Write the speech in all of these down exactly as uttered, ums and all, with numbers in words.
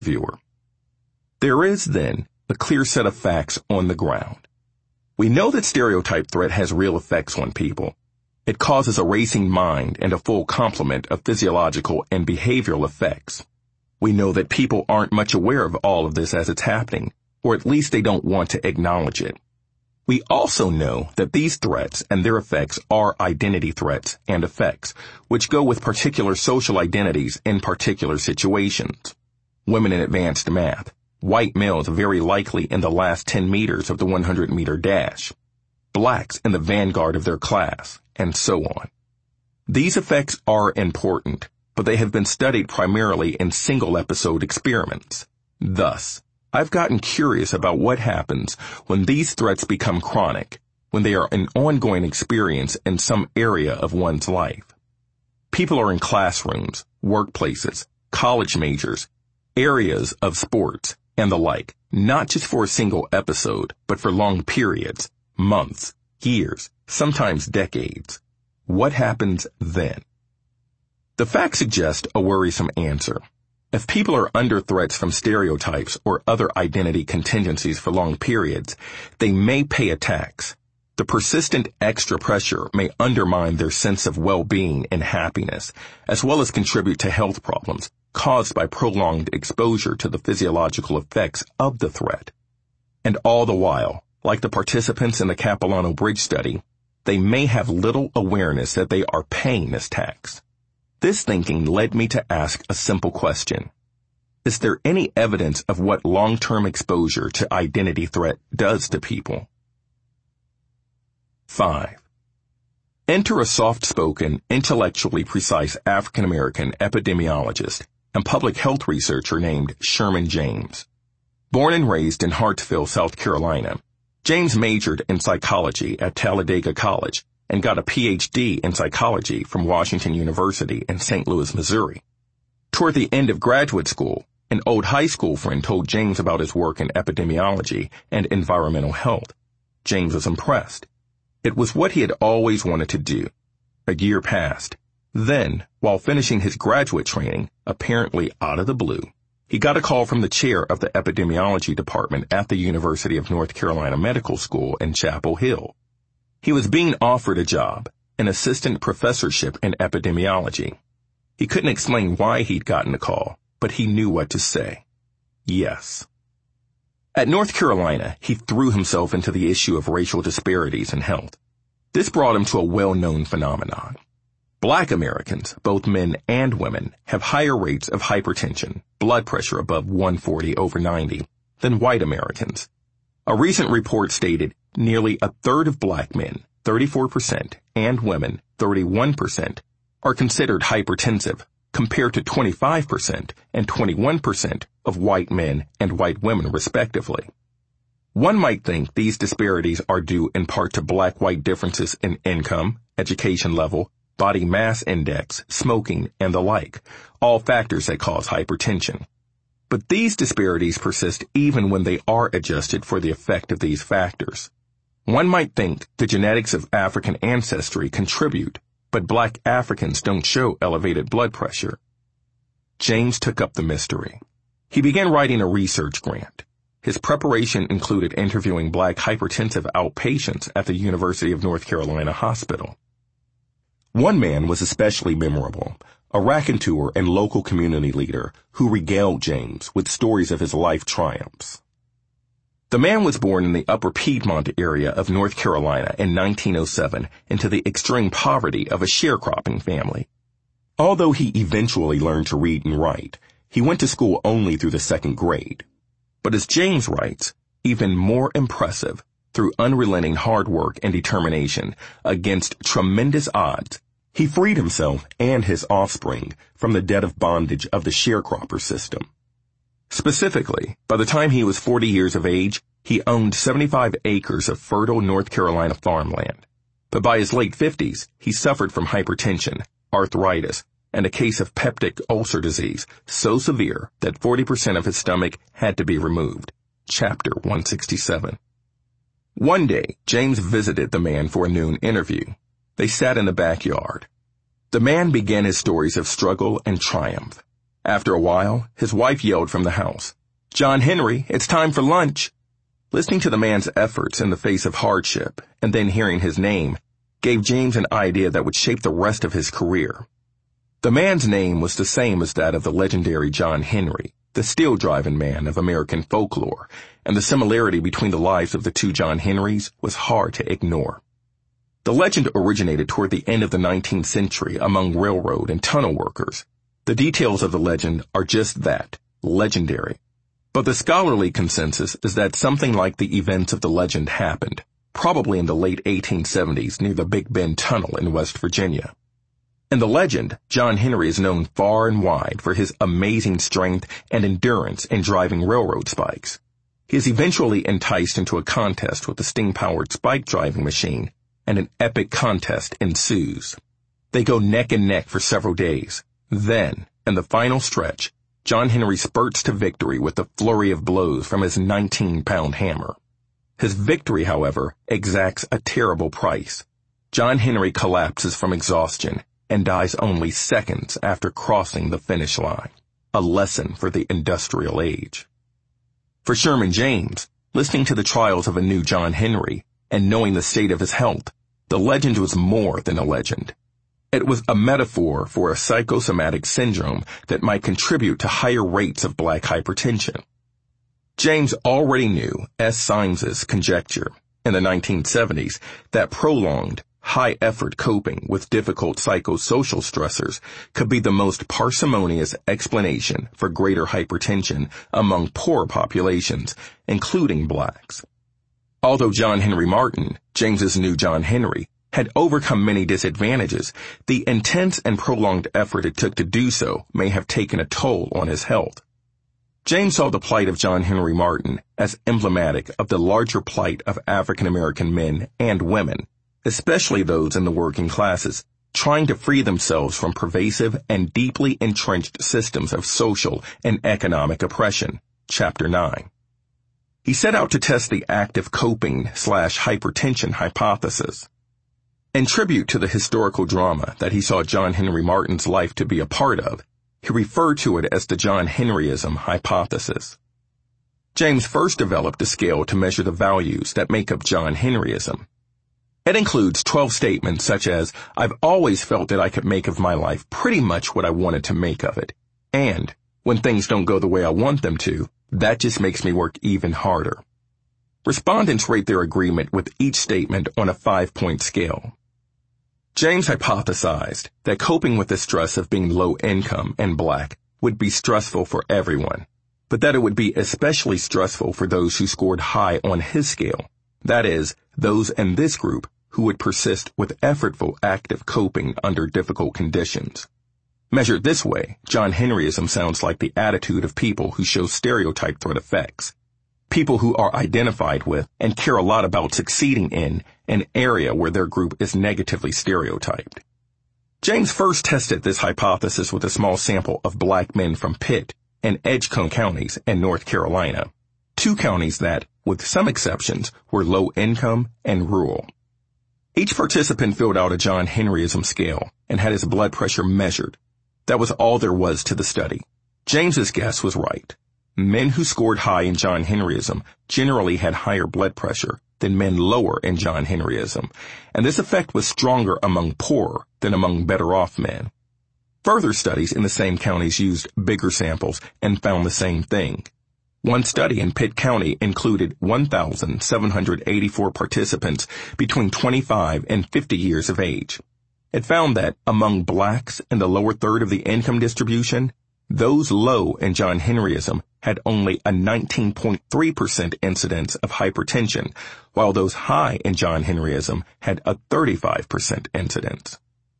viewer. There is, then, a clear set of facts on the ground. We know that stereotype threat has real effects on people. It causes a racing mind and a full complement of physiological and behavioral effects. We know that people aren't much aware of all of this as it's happening, or at least they don't want to acknowledge it. We also know that these threats and their effects are identity threats and effects, which go with particular social identities in particular situations. Women in advanced math, white males very likely in the last ten meters of the one hundred meter dash, blacks in the vanguard of their class, and so on. These effects are important, but they have been studied primarily in single-episode experiments. Thus, I've gotten curious about what happens when these threats become chronic, when they are an ongoing experience in some area of one's life. People are in classrooms, workplaces, college majors, areas of sports, and the like, not just for a single episode, but for long periods, months, years, sometimes decades. What happens then? The facts suggest a worrisome answer. If people are under threats from stereotypes or other identity contingencies for long periods, they may pay a tax. The persistent extra pressure may undermine their sense of well-being and happiness, as well as contribute to health problems caused by prolonged exposure to the physiological effects of the threat. And all the while, like the participants in the Capilano Bridge study, they may have little awareness that they are paying this tax. This thinking led me to ask a simple question. Is there any evidence of what long-term exposure to identity threat does to people? Five. Enter a soft-spoken, intellectually precise African-American epidemiologist and public health researcher named Sherman James. Born and raised in Hartsville, South Carolina, James majored in psychology at Talladega College and got a P H D in psychology from Washington University in Saint Louis, Missouri. Toward the end of graduate school, an old high school friend told James about his work in epidemiology and environmental health. James was impressed. It was what he had always wanted to do. A year passed. Then, while finishing his graduate training, apparently out of the blue, he got a call from the chair of the epidemiology department at the University of North Carolina Medical School in Chapel Hill. He was being offered a job, an assistant professorship in epidemiology. He couldn't explain why he'd gotten the call, but he knew what to say. Yes. At North Carolina, he threw himself into the issue of racial disparities in health. This brought him to a well-known phenomenon. Black Americans, both men and women, have higher rates of hypertension, blood pressure above one forty over ninety, than white Americans. A recent report stated nearly a third of black men, thirty-four percent, and women, thirty-one percent, are considered hypertensive, compared to twenty-five percent and twenty-one percent of white men and white women, respectively. One might think these disparities are due in part to black-white differences in income, education level, body mass index, smoking, and the like, all factors that cause hypertension. But these disparities persist even when they are adjusted for the effect of these factors. One might think the genetics of African ancestry contribute, but black Africans don't show elevated blood pressure. James took up the mystery. He began writing a research grant. His preparation included interviewing black hypertensive outpatients at the University of North Carolina Hospital. One man was especially memorable, a raconteur and local community leader who regaled James with stories of his life triumphs. The man was born in the upper Piedmont area of North Carolina in nineteen oh seven into the extreme poverty of a sharecropping family. Although he eventually learned to read and write, he went to school only through the second grade. But as James writes, even more impressive, through unrelenting hard work and determination against tremendous odds, he freed himself and his offspring from the debt of bondage of the sharecropper system. Specifically, by the time he was forty years of age, he owned seventy-five acres of fertile North Carolina farmland. But by his late fifties, he suffered from hypertension, arthritis, and a case of peptic ulcer disease so severe that forty percent of his stomach had to be removed. Chapter one sixty-seven. One day, James visited the man for a noon interview. They sat in the backyard. The man began his stories of struggle and triumph. After a while, his wife yelled from the house, "John Henry, it's time for lunch." Listening to the man's efforts in the face of hardship, and then hearing his name, gave James an idea that would shape the rest of his career. The man's name was the same as that of the legendary John Henry, the steel-driving man of American folklore, and the similarity between the lives of the two John Henrys was hard to ignore. The legend originated toward the end of the nineteenth century among railroad and tunnel workers. The details of the legend are just that, legendary. But the scholarly consensus is that something like the events of the legend happened, probably in the late eighteen seventies near the Big Bend Tunnel in West Virginia. In the legend, John Henry is known far and wide for his amazing strength and endurance in driving railroad spikes. He is eventually enticed into a contest with a steam-powered spike driving machine, and an epic contest ensues. They go neck and neck for several days. Then, in the final stretch, John Henry spurts to victory with a flurry of blows from his nineteen-pound hammer. His victory, however, exacts a terrible price. John Henry collapses from exhaustion and dies only seconds after crossing the finish line. A lesson for the industrial age. For Sherman James, listening to the trials of a new John Henry and knowing the state of his health, the legend was more than a legend. It was a metaphor for a psychosomatic syndrome that might contribute to higher rates of black hypertension. James already knew S. Symes's conjecture in the nineteen seventies that prolonged, high-effort coping with difficult psychosocial stressors could be the most parsimonious explanation for greater hypertension among poor populations, including blacks. Although John Henry Martin, James's new John Henry, had overcome many disadvantages, the intense and prolonged effort it took to do so may have taken a toll on his health. James saw the plight of John Henry Martin as emblematic of the larger plight of African American men and women, especially those in the working classes, trying to free themselves from pervasive and deeply entrenched systems of social and economic oppression. Chapter nine. He set out to test the active coping slash hypertension hypothesis. In tribute to the historical drama that he saw John Henry Martin's life to be a part of, he referred to it as the John Henryism hypothesis. James first developed a scale to measure the values that make up John Henryism. It includes twelve statements such as, "I've always felt that I could make of my life pretty much what I wanted to make of it," and, "When things don't go the way I want them to, that just makes me work even harder." Respondents rate their agreement with each statement on a five-point scale. James hypothesized that coping with the stress of being low income and black would be stressful for everyone, but that it would be especially stressful for those who scored high on his scale, that is, those in this group who would persist with effortful active coping under difficult conditions. Measured this way, John Henryism sounds like the attitude of people who show stereotype threat effects. People who are identified with and care a lot about succeeding in an area where their group is negatively stereotyped. James first tested this hypothesis with a small sample of black men from Pitt and Edgecombe counties in North Carolina, two counties that, with some exceptions, were low income and rural. Each participant filled out a John Henryism scale and had his blood pressure measured. That was all there was to the study. James's guess was right. Men who scored high in John Henryism generally had higher blood pressure than men lower in John Henryism, and this effect was stronger among poorer than among better-off men. Further studies in the same counties used bigger samples and found the same thing. One study in Pitt County included one thousand seven hundred eighty-four participants between twenty-five and fifty years of age. It found that among blacks in the lower third of the income distribution, those low in John Henryism had only a nineteen point three percent incidence of hypertension, while those high in John Henryism had a thirty-five percent incidence.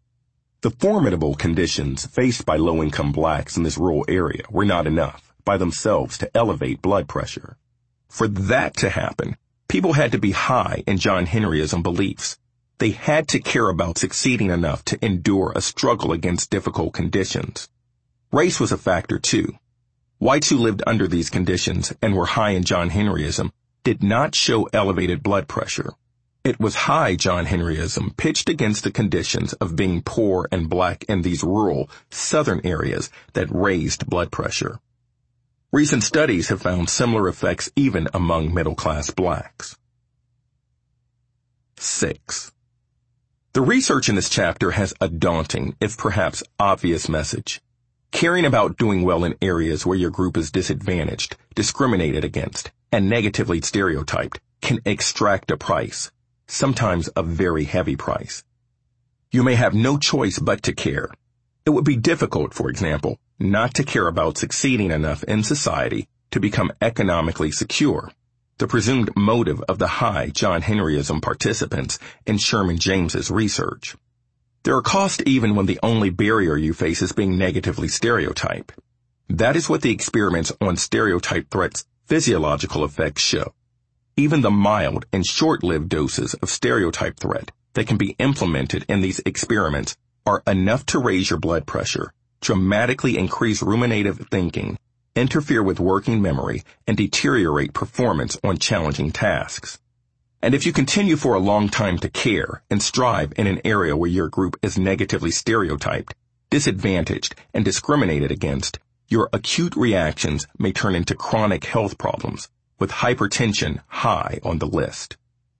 The formidable conditions faced by low-income blacks in this rural area were not enough by themselves to elevate blood pressure. For that to happen, people had to be high in John Henryism beliefs. They had to care about succeeding enough to endure a struggle against difficult conditions. Race was a factor too. Whites who lived under these conditions and were high in John Henryism did not show elevated blood pressure. It was high John Henryism pitched against the conditions of being poor and black in these rural, southern areas that raised blood pressure. Recent studies have found similar effects even among middle-class blacks. Six. The research in this chapter has a daunting, if perhaps obvious message. Caring about doing well in areas where your group is disadvantaged, discriminated against, and negatively stereotyped can extract a price, sometimes a very heavy price. You may have no choice but to care. It would be difficult, for example, not to care about succeeding enough in society to become economically secure, the presumed motive of the high John Henryism participants in Sherman James's research. There are costs even when the only barrier you face is being negatively stereotyped. That is what the experiments on stereotype threats' physiological effects show. Even the mild and short-lived doses of stereotype threat that can be implemented in these experiments are enough to raise your blood pressure, dramatically increase ruminative thinking, interfere with working memory, and deteriorate performance on challenging tasks. And if you continue for a long time to care and strive in an area where your group is negatively stereotyped, disadvantaged, and discriminated against, your acute reactions may turn into chronic health problems, with hypertension high on the list.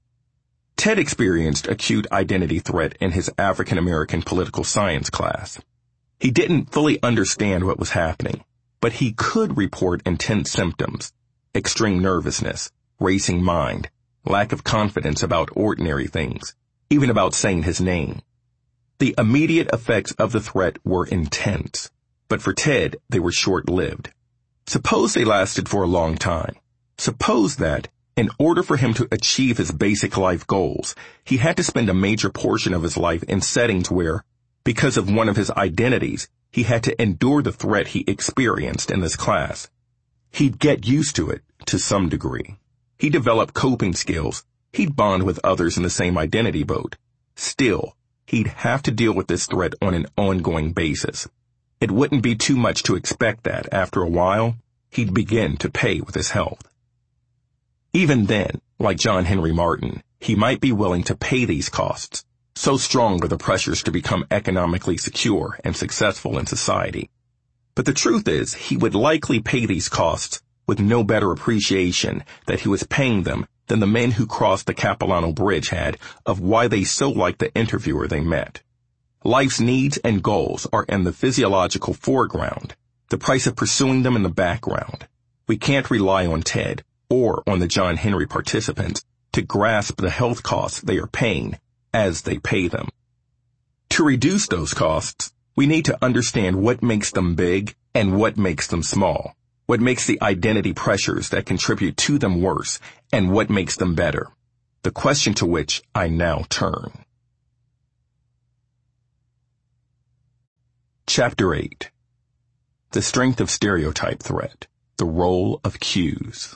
Ted experienced acute identity threat in his African American political science class. He didn't fully understand what was happening, but he could report intense symptoms, extreme nervousness, racing mind, lack of confidence about ordinary things, even about saying his name. The immediate effects of the threat were intense, but for Ted, they were short-lived. Suppose they lasted for a long time. Suppose that, in order for him to achieve his basic life goals, he had to spend a major portion of his life in settings where, because of one of his identities, he had to endure the threat he experienced in this class. He'd get used to it, to some degree. He'd develop coping skills. He'd bond with others in the same identity boat. Still, he'd have to deal with this threat on an ongoing basis. It wouldn't be too much to expect that, after a while, he'd begin to pay with his health. Even then, like John Henry Martin, he might be willing to pay these costs. So strong are the pressures to become economically secure and successful in society. But the truth is, he would likely pay these costs with no better appreciation that he was paying them than the men who crossed the Capilano Bridge had of why they so liked the interviewer they met. Life's needs and goals are in the physiological foreground, the price of pursuing them in the background. We can't rely on Ted or on the John Henry participants to grasp the health costs they are paying as they pay them. To reduce those costs, we need to understand what makes them big and what makes them small, what makes the identity pressures that contribute to them worse, and what makes them better, the question to which I now turn. Chapter eight. The Strength of Stereotype Threat, the Role of Cues.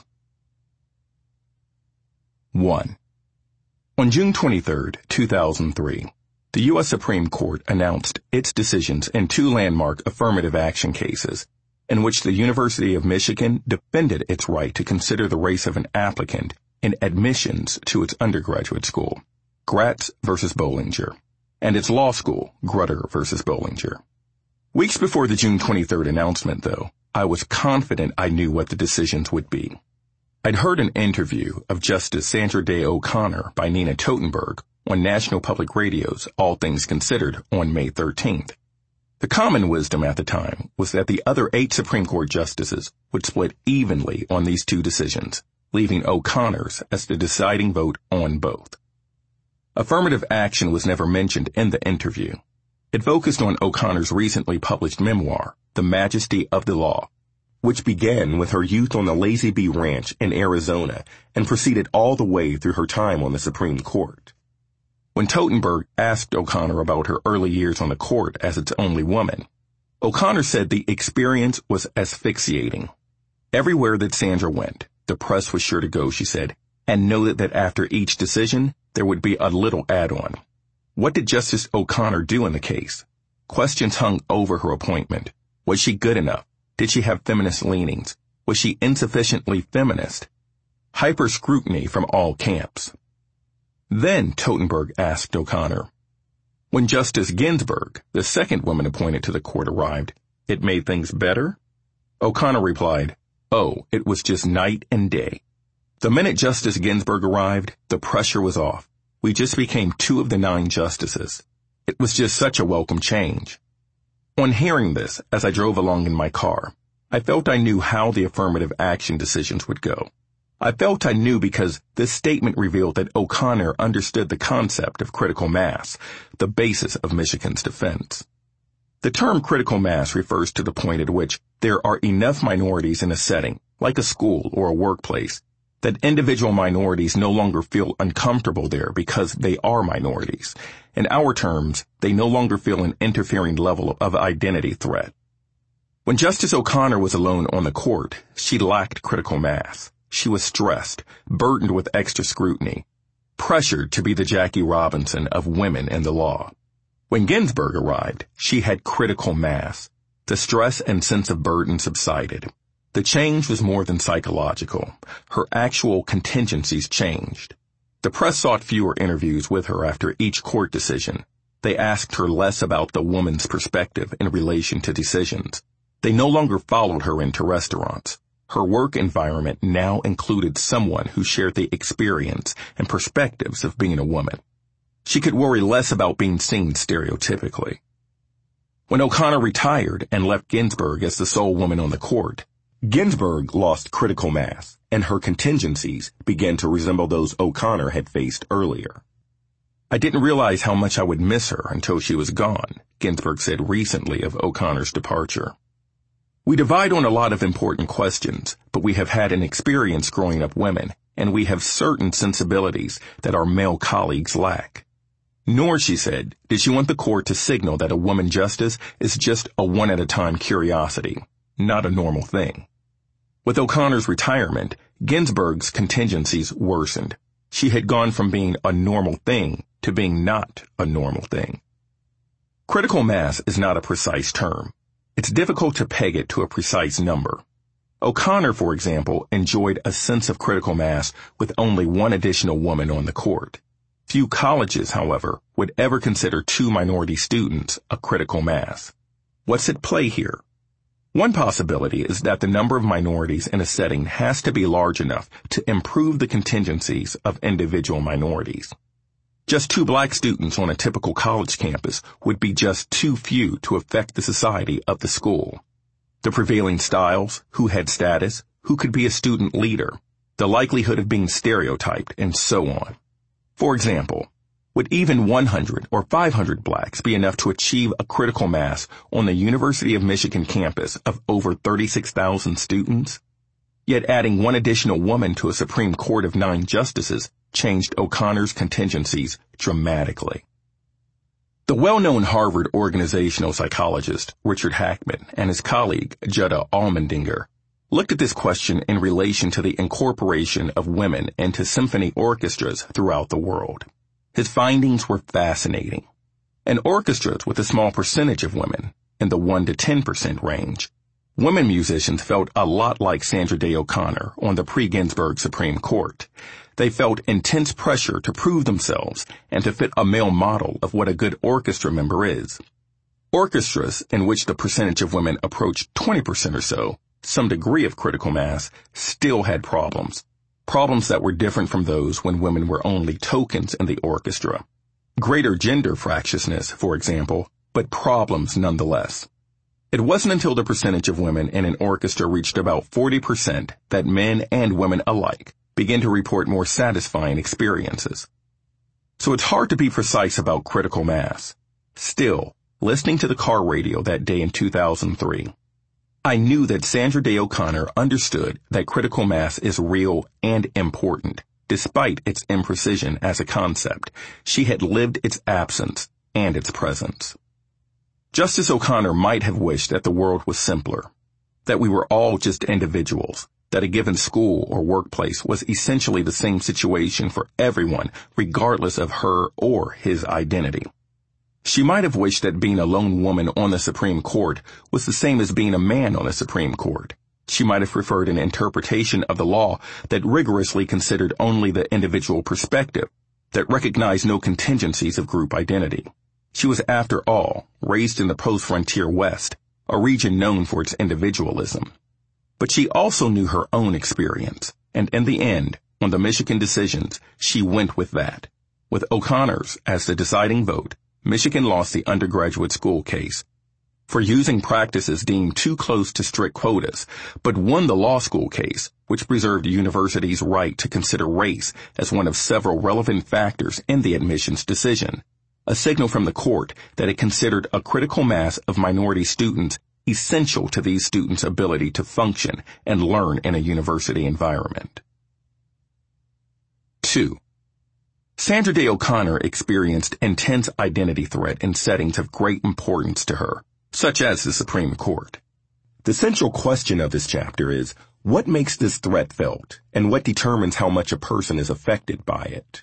one. On June twenty-third, two thousand three, the U S Supreme Court announced its decisions in two landmark affirmative action cases in which the University of Michigan defended its right to consider the race of an applicant in admissions to its undergraduate school, Gratz versus Bollinger, and its law school, Grutter versus Bollinger. Weeks before the June twenty-third announcement, though, I was confident I knew what the decisions would be. I'd heard an interview of Justice Sandra Day O'Connor by Nina Totenberg on National Public Radio's All Things Considered on May thirteenth. The common wisdom at the time was that the other eight Supreme Court justices would split evenly on these two decisions, leaving O'Connor's as the deciding vote on both. Affirmative action was never mentioned in the interview. It focused on O'Connor's recently published memoir, The Majesty of the Law, which began with her youth on the Lazy Bee Ranch in Arizona and proceeded all the way through her time on the Supreme Court. When Totenberg asked O'Connor about her early years on the court as its only woman, O'Connor said the experience was asphyxiating. Everywhere that Sandra went, the press was sure to go, she said, and noted that after each decision, there would be a little add-on. What did Justice O'Connor do in the case? Questions hung over her appointment. Was she good enough? Did she have feminist leanings? Was she insufficiently feminist? Hyper-scrutiny from all camps. Then Totenberg asked O'Connor. When Justice Ginsburg, the second woman appointed to the court, arrived, it made things better? O'Connor replied, oh, it was just night and day. The minute Justice Ginsburg arrived, the pressure was off. We just became two of the nine justices. It was just such a welcome change. On hearing this, as I drove along in my car, I felt I knew how the affirmative action decisions would go. I felt I knew because this statement revealed that O'Connor understood the concept of critical mass, the basis of Michigan's defense. The term critical mass refers to the point at which there are enough minorities in a setting, like a school or a workplace, that individual minorities no longer feel uncomfortable there because they are minorities. In our terms, they no longer feel an interfering level of identity threat. When Justice O'Connor was alone on the court, she lacked critical mass. She was stressed, burdened with extra scrutiny, pressured to be the Jackie Robinson of women in the law. When Ginsburg arrived, she had critical mass. The stress and sense of burden subsided. The change was more than psychological. Her actual contingencies changed. The press sought fewer interviews with her after each court decision. They asked her less about the woman's perspective in relation to decisions. They no longer followed her into restaurants. Her work environment now included someone who shared the experience and perspectives of being a woman. She could worry less about being seen stereotypically. When O'Connor retired and left Ginsburg as the sole woman on the court, Ginsburg lost critical mass, and her contingencies began to resemble those O'Connor had faced earlier. I didn't realize how much I would miss her until she was gone, Ginsburg said recently of O'Connor's departure. We divide on a lot of important questions, but we have had an experience growing up women, and we have certain sensibilities that our male colleagues lack. Nor, she said, did she want the court to signal that a woman justice is just a one-at-a-time curiosity, not a normal thing. With O'Connor's retirement, Ginsburg's contingencies worsened. She had gone from being a normal thing to being not a normal thing. Critical mass is not a precise term. It's difficult to peg it to a precise number. O'Connor, for example, enjoyed a sense of critical mass with only one additional woman on the court. Few colleges, however, would ever consider two minority students a critical mass. What's at play here? One possibility is that the number of minorities in a setting has to be large enough to improve the contingencies of individual minorities. Just two black students on a typical college campus would be just too few to affect the society of the school. The prevailing styles, who had status, who could be a student leader, the likelihood of being stereotyped, and so on. For example, would even one hundred or five hundred blacks be enough to achieve a critical mass on the University of Michigan campus of over thirty-six thousand students? Yet adding one additional woman to a Supreme Court of nine justices changed O'Connor's contingencies dramatically. The well-known Harvard organizational psychologist Richard Hackman and his colleague Jutta Allmendinger looked at this question in relation to the incorporation of women into symphony orchestras throughout the world. His findings were fascinating. In orchestras with a small percentage of women, in the one to ten percent range, women musicians felt a lot like Sandra Day O'Connor on the pre-Ginsburg Supreme Court. They felt intense pressure to prove themselves and to fit a male model of what a good orchestra member is. Orchestras in which the percentage of women approached twenty percent or so, some degree of critical mass, still had problems. Problems that were different from those when women were only tokens in the orchestra. Greater gender fractiousness, for example, but problems nonetheless. It wasn't until the percentage of women in an orchestra reached about forty percent that men and women alike began to report more satisfying experiences. So it's hard to be precise about critical mass. Still, listening to the car radio that day in two thousand three, I knew that Sandra Day O'Connor understood that critical mass is real and important, despite its imprecision as a concept. She had lived its absence and its presence. Justice O'Connor might have wished that the world was simpler, that we were all just individuals, that a given school or workplace was essentially the same situation for everyone, regardless of her or his identity. She might have wished that being a lone woman on the Supreme Court was the same as being a man on the Supreme Court. She might have preferred an interpretation of the law that rigorously considered only the individual perspective, that recognized no contingencies of group identity. She was, after all, raised in the post-frontier West, a region known for its individualism. But she also knew her own experience, and in the end, on the Michigan decisions, she went with that. With O'Connor's as the deciding vote, Michigan lost the undergraduate school case for using practices deemed too close to strict quotas, but won the law school case, which preserved the university's right to consider race as one of several relevant factors in the admissions decision, a signal from the court that it considered a critical mass of minority students essential to these students' ability to function and learn in a university environment. Two. Sandra Day O'Connor experienced intense identity threat in settings of great importance to her, such as the Supreme Court. The central question of this chapter is, what makes this threat felt, and what determines how much a person is affected by it?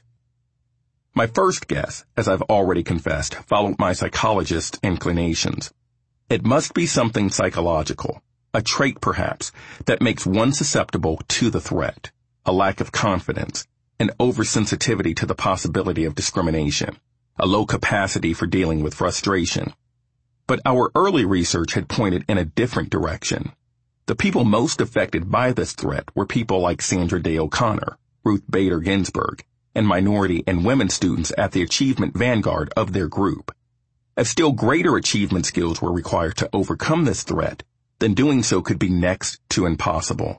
My first guess, as I've already confessed, followed my psychologist's inclinations. It must be something psychological, a trait perhaps, that makes one susceptible to the threat, a lack of confidence, an oversensitivity to the possibility of discrimination, a low capacity for dealing with frustration. But our early research had pointed in a different direction. The people most affected by this threat were people like Sandra Day O'Connor, Ruth Bader Ginsburg, and minority and women students at the achievement vanguard of their group. If still greater achievement skills were required to overcome this threat, then doing so could be next to impossible.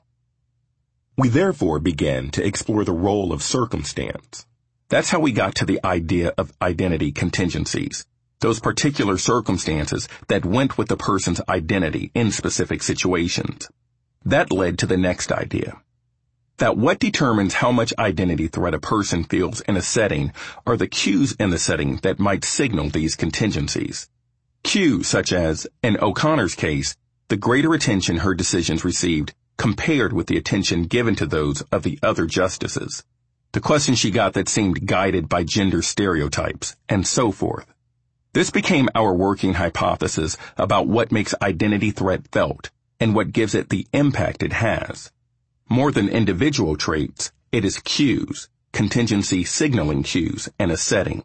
We therefore began to explore the role of circumstance. That's how we got to the idea of identity contingencies, those particular circumstances that went with the person's identity in specific situations. That led to the next idea, that what determines how much identity threat a person feels in a setting are the cues in the setting that might signal these contingencies. Cues such as, in O'Connor's case, the greater attention her decisions received compared with the attention given to those of the other justices, the questions she got that seemed guided by gender stereotypes, and so forth. This became our working hypothesis about what makes identity threat felt and what gives it the impact it has. More than individual traits, it is cues, contingency signaling cues in a setting.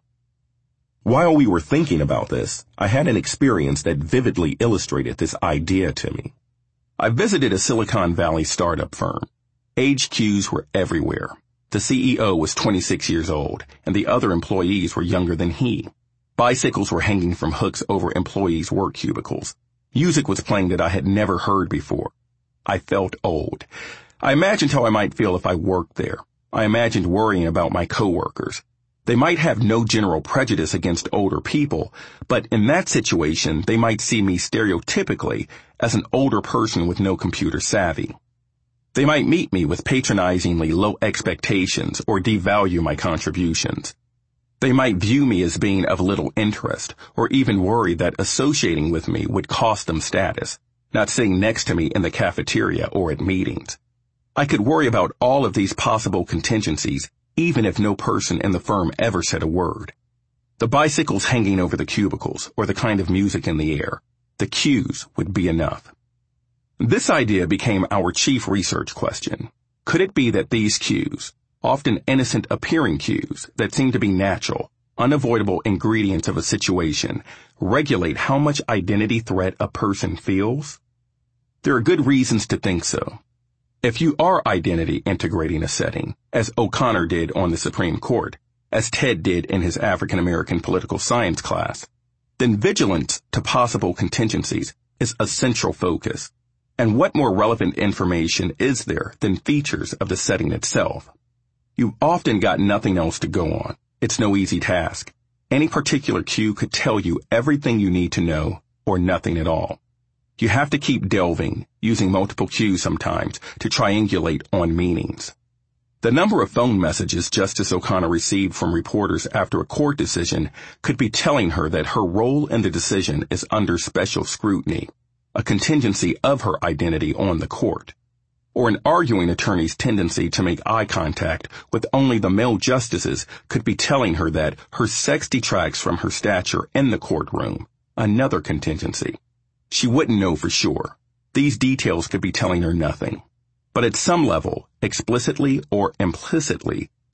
While we were thinking about this, I had an experience that vividly illustrated this idea to me. I visited a Silicon Valley startup firm. Age cues were everywhere. The C E O was twenty-six years old, and the other employees were younger than he. Bicycles were hanging from hooks over employees' work cubicles. Music was playing that I had never heard before. I felt old. I imagined how I might feel if I worked there. I imagined worrying about my coworkers. They might have no general prejudice against older people, but in that situation, they might see me stereotypically as an older person with no computer savvy. They might meet me with patronizingly low expectations or devalue my contributions. They might view me as being of little interest, or even worry that associating with me would cost them status, not sitting next to me in the cafeteria or at meetings. I could worry about all of these possible contingencies, even if no person in the firm ever said a word. The bicycles hanging over the cubicles, or the kind of music in the air, the cues would be enough. This idea became our chief research question. Could it be that these cues, often innocent-appearing cues that seem to be natural, unavoidable ingredients of a situation, regulate how much identity threat a person feels? There are good reasons to think so. If you are identity integrating a setting, as O'Connor did on the Supreme Court, as Ted did in his African American political science class, then vigilance to possible contingencies is a central focus. And what more relevant information is there than features of the setting itself? You've often got nothing else to go on. It's no easy task. Any particular cue could tell you everything you need to know, or nothing at all. You have to keep delving, using multiple cues sometimes, to triangulate on meanings. The number of phone messages Justice O'Connor received from reporters after a court decision could be telling her that her role in the decision is under special scrutiny, a contingency of her identity on the court. Or an arguing attorney's tendency to make eye contact with only the male justices could be telling her that her sex detracts from her stature in the courtroom, another contingency. She wouldn't know for sure. These details could be telling her nothing. But at some level, explicitly or implicitly,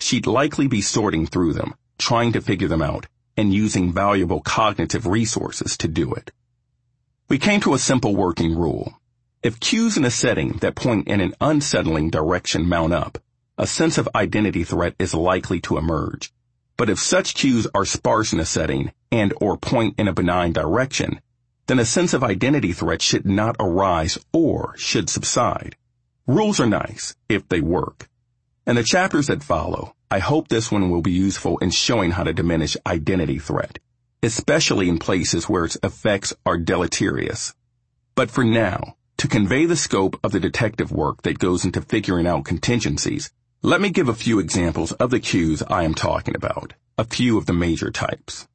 she'd likely be sorting through them, trying to figure them out, and using valuable cognitive resources to do it. We came to a simple working rule. If cues in a setting that point in an unsettling direction mount up, a sense of identity threat is likely to emerge. But if such cues are sparse in a setting and or point in a benign direction, then a sense of identity threat should not arise or should subside. Rules are nice if they work. In the chapters that follow, I hope this one will be useful in showing how to diminish identity threat, especially in places where its effects are deleterious. But for now, to convey the scope of the detective work that goes into figuring out contingencies, let me give a few examples of the cues I am talking about, a few of the major types.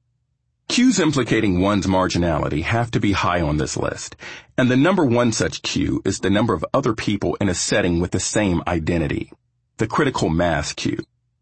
Cues implicating one's marginality have to be high on this list, and the number one such cue is the number of other people in a setting with the same identity, the critical mass cue.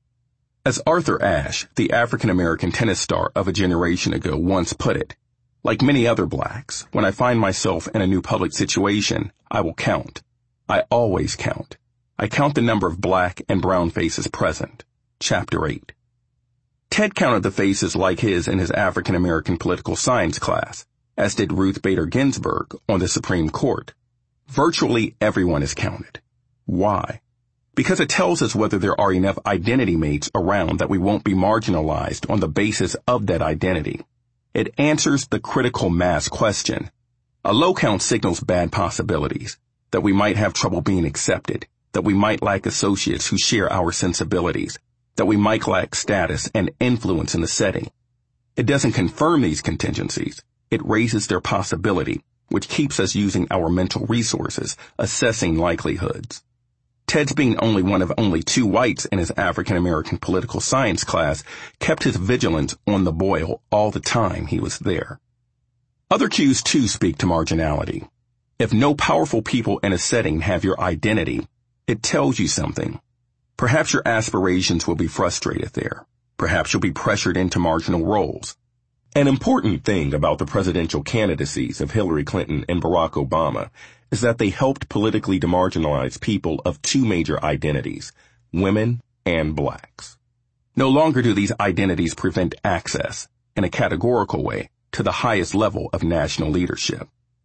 As Arthur Ashe, the African-American tennis star of a generation ago, once put it, like many other blacks, when I find myself in a new public situation, I will count. I always count. I count the number of black and brown faces present. Chapter eight. Ted counted the faces like his in his African-American political science class, as did Ruth Bader Ginsburg on the Supreme Court. Virtually everyone is counted. Why? Because it tells us whether there are enough identity mates around that we won't be marginalized on the basis of that identity. It answers the critical mass question. A low count signals bad possibilities, that we might have trouble being accepted, that we might lack associates who share our sensibilities, that we might lack status and influence in the setting. It doesn't confirm these contingencies. It raises their possibility, which keeps us using our mental resources, assessing likelihoods. Ted's being only one of only two whites in his African-American political science class kept his vigilance on the boil all the time he was there. Other cues too speak to marginality. If no powerful people in a setting have your identity, it tells you something. Perhaps your aspirations will be frustrated there. Perhaps you'll be pressured into marginal roles. An important thing about the presidential candidacies of Hillary Clinton and Barack Obama is that they helped politically demarginalize people of two major identities, women and blacks. No longer do these identities prevent access, in a categorical way, to the highest level of national leadership.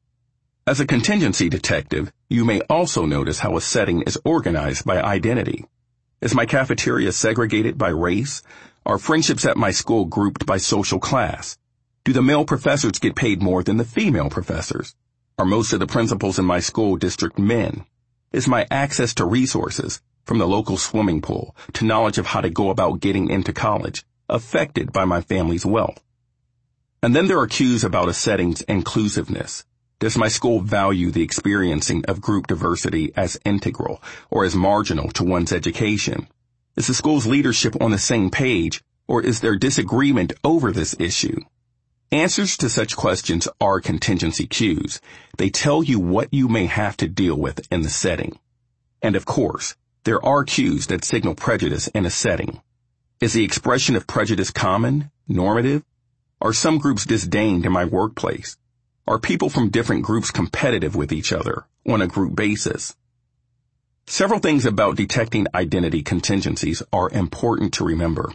As a contingency detective, you may also notice how a setting is organized by identity. Is my cafeteria segregated by race? Are friendships at my school grouped by social class? Do the male professors get paid more than the female professors? Are most of the principals in my school district men? Is my access to resources, from the local swimming pool to knowledge of how to go about getting into college, affected by my family's wealth? And then there are cues about a setting's inclusiveness. Does my school value the experiencing of group diversity as integral or as marginal to one's education? Is the school's leadership on the same page, or is there disagreement over this issue? Answers to such questions are contingency cues. They tell you what you may have to deal with in the setting. And of course, there are cues that signal prejudice in a setting. Is the expression of prejudice common, normative? Are some groups disdained in my workplace? Are people from different groups competitive with each other on a group basis? Several things about detecting identity contingencies are important to remember.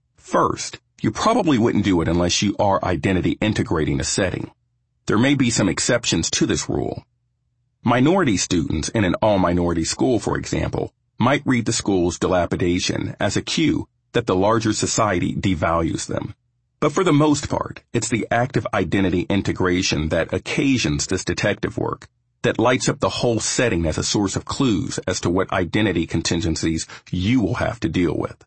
First, you probably wouldn't do it unless you are identity integrating a setting. There may be some exceptions to this rule. Minority students in an all-minority school, for example, might read the school's dilapidation as a cue that the larger society devalues them. But for the most part, it's the act of identity integration that occasions this detective work, that lights up the whole setting as a source of clues as to what identity contingencies you will have to deal with.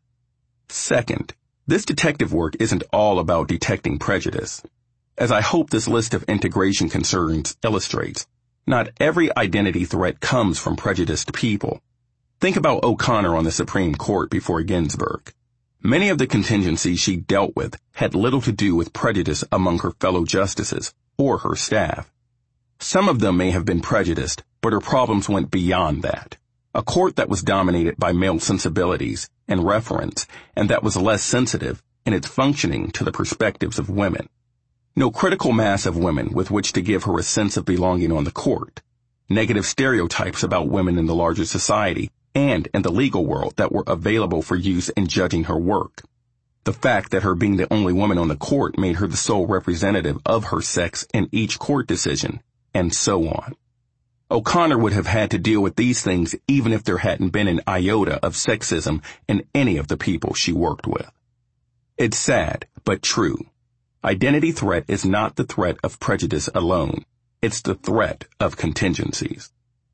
Second, this detective work isn't all about detecting prejudice. As I hope this list of integration concerns illustrates, not every identity threat comes from prejudiced people. Think about O'Connor on the Supreme Court before Ginsburg. Many of the contingencies she dealt with had little to do with prejudice among her fellow justices or her staff. Some of them may have been prejudiced, but her problems went beyond that. A court that was dominated by male sensibilities and reference, and that was less sensitive in its functioning to the perspectives of women. No critical mass of women with which to give her a sense of belonging on the court. Negative stereotypes about women in the larger society and in the legal world that were available for use in judging her work. The fact that her being the only woman on the court made her the sole representative of her sex in each court decision, and so on. O'Connor would have had to deal with these things even if there hadn't been an iota of sexism in any of the people she worked with. It's sad, but true. Identity threat is not the threat of prejudice alone. It's the threat of contingencies.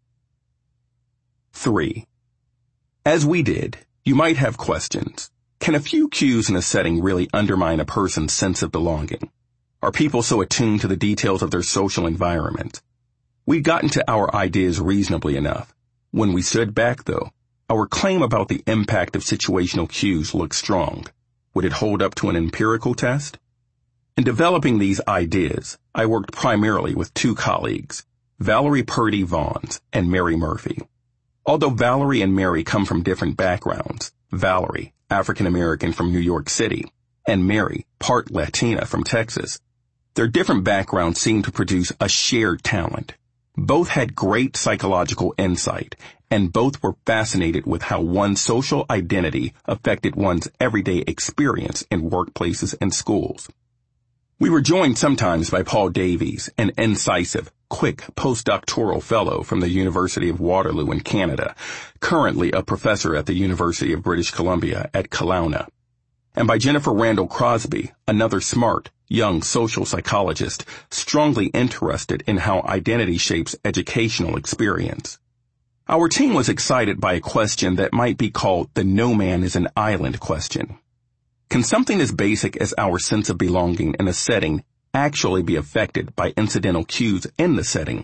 Three. As we did, you might have questions. Can a few cues in a setting really undermine a person's sense of belonging? Are people so attuned to the details of their social environment? We'd gotten to our ideas reasonably enough. When we stood back, though, our claim about the impact of situational cues looked strong. Would it hold up to an empirical test? In developing these ideas, I worked primarily with two colleagues, Valerie Purdy Vaughns and Mary Murphy. Although Valerie and Mary come from different backgrounds, Valerie, African American from New York City, and Mary, part Latina from Texas, their different backgrounds seemed to produce a shared talent. Both had great psychological insight, and both were fascinated with how one's social identity affected one's everyday experience in workplaces and schools. We were joined sometimes by Paul Davies, an incisive, quick postdoctoral fellow from the University of Waterloo in Canada, currently a professor at the University of British Columbia at Kelowna, and by Jennifer Randall Crosby, another smart, young social psychologist strongly interested in how identity shapes educational experience. Our team was excited by a question that might be called the no man is an island question. Can something as basic as our sense of belonging in a setting actually be affected by incidental cues in the setting?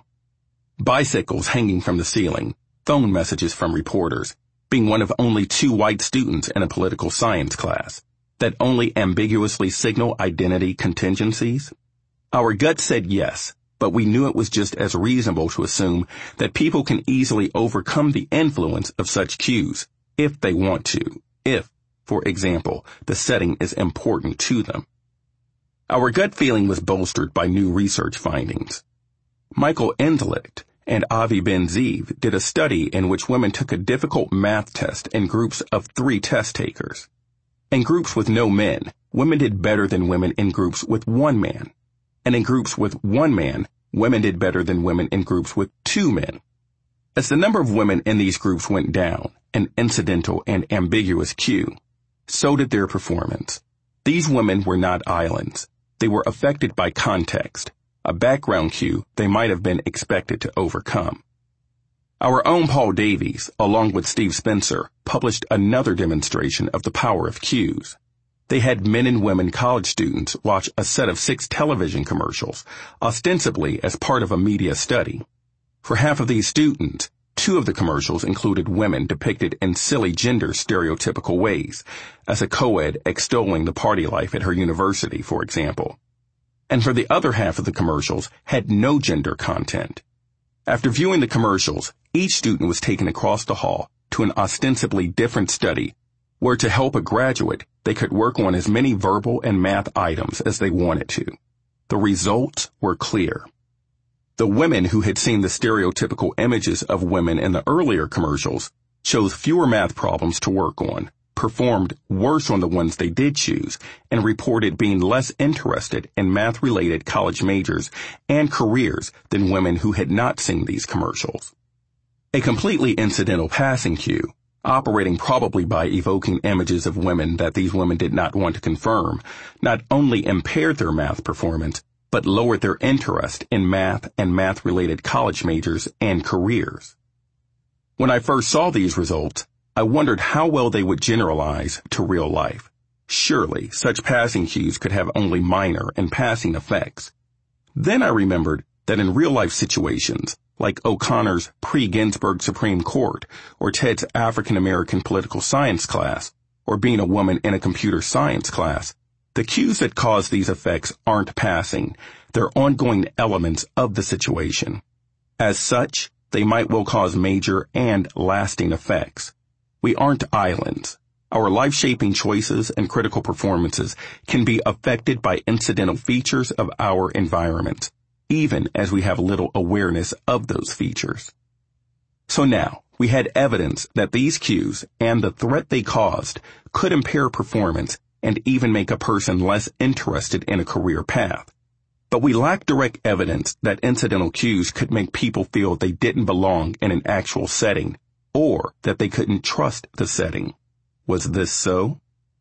Bicycles hanging from the ceiling, phone messages from reporters, being one of only two white students in a political science class, that only ambiguously signal identity contingencies? Our gut said yes, but we knew it was just as reasonable to assume that people can easily overcome the influence of such cues, if they want to, if, for example, the setting is important to them. Our gut feeling was bolstered by new research findings. Michael Enzlicht and Avi Ben-Zeev did a study in which women took a difficult math test in groups of three test takers. In groups with no men, women did better than women in groups with one man. And in groups with one man, women did better than women in groups with two men. As the number of women in these groups went down, an incidental and ambiguous cue, so did their performance. These women were not islands. They were affected by context, a background cue they might have been expected to overcome. Our own Paul Davies, along with Steve Spencer, published another demonstration of the power of cues. They had men and women college students watch a set of six television commercials, ostensibly as part of a media study. For half of these students, two of the commercials included women depicted in silly gender stereotypical ways, as a co-ed extolling the party life at her university, for example. And for the other half of the commercials had no gender content. After viewing the commercials, each student was taken across the hall to an ostensibly different study, where to help a graduate, they could work on as many verbal and math items as they wanted to. The results were clear. The women who had seen the stereotypical images of women in the earlier commercials chose fewer math problems to work on, performed worse on the ones they did choose, and reported being less interested in math-related college majors and careers than women who had not seen these commercials. A completely incidental passing cue, operating probably by evoking images of women that these women did not want to confirm, not only impaired their math performance, but lowered their interest in math and math-related college majors and careers. When I first saw these results, I wondered how well they would generalize to real life. Surely, such passing cues could have only minor and passing effects. Then I remembered that in real-life situations, like O'Connor's pre-Ginsburg Supreme Court, or Ted's African-American political science class, or being a woman in a computer science class, the cues that cause these effects aren't passing. They're ongoing elements of the situation. As such, they might well cause major and lasting effects. We aren't islands. Our life-shaping choices and critical performances can be affected by incidental features of our environment, even as we have little awareness of those features. So now, We had evidence that these cues and the threat they caused could impair performance and even make a person less interested in a career path. But we lacked direct evidence that incidental cues could make people feel they didn't belong in an actual setting, or that they couldn't trust the setting. Was this so?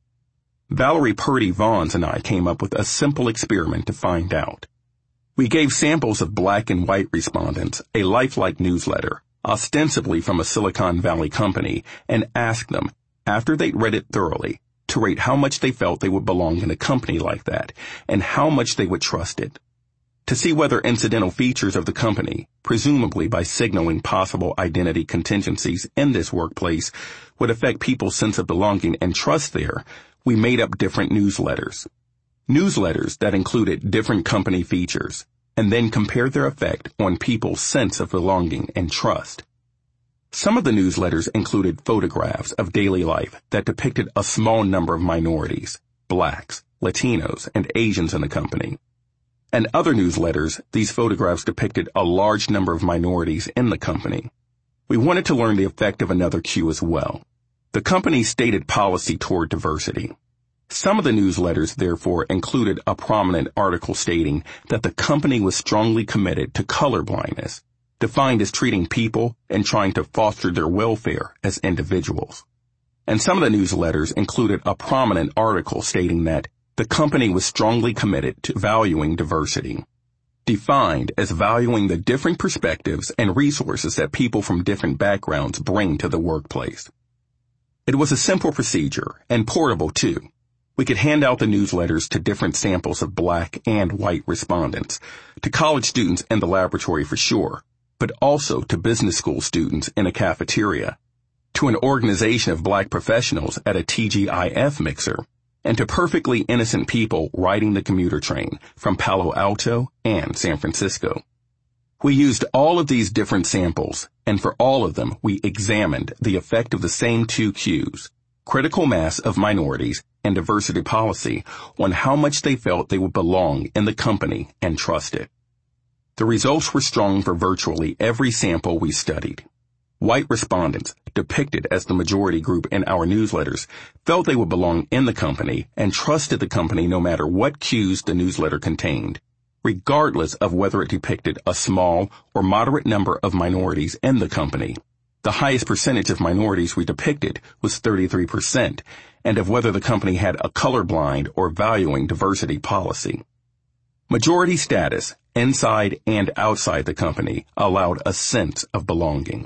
Valerie Purdy Vaughns and I came up with a simple experiment to find out. We gave samples of black and white respondents a lifelike newsletter, ostensibly from a Silicon Valley company, and asked them, after they'd read it thoroughly, to rate how much they felt they would belong in a company like that, and how much they would trust it. To see whether incidental features of the company, presumably by signaling possible identity contingencies in this workplace, would affect people's sense of belonging and trust there, we made up different newsletters. Newsletters that included different company features, and then compared their effect on people's sense of belonging and trust. Some of the newsletters included photographs of daily life that depicted a small number of minorities, blacks, Latinos, and Asians in the company. In other newsletters, these photographs depicted a large number of minorities in the company. We wanted to learn the effect of another cue as well: the company's stated policy toward diversity. Some of the newsletters, therefore, included a prominent article stating that the company was strongly committed to colorblindness, defined as treating people and trying to foster their welfare as individuals. And some of the newsletters included a prominent article stating that the company was strongly committed to valuing diversity, defined as valuing the different perspectives and resources that people from different backgrounds bring to the workplace. It was a simple procedure, and portable too. We could hand out the newsletters to different samples of black and white respondents, to college students in the laboratory for sure, but also to business school students in a cafeteria, to an organization of black professionals at a T G I F mixer, and to perfectly innocent people riding the commuter train from Palo Alto and San Francisco. We used all of these different samples, and for all of them we examined the effect of the same two cues, critical mass of minorities and diversity policy, on how much they felt they would belong in the company and trust it. The results were strong for virtually every sample we studied. White respondents, depicted as the majority group in our newsletters, felt they would belong in the company and trusted the company no matter what cues the newsletter contained, regardless of whether it depicted a small or moderate number of minorities in the company. The highest percentage of minorities we depicted was thirty-three percent, and of whether the company had a colorblind or valuing diversity policy. Majority status, inside and outside the company, allowed a sense of belonging.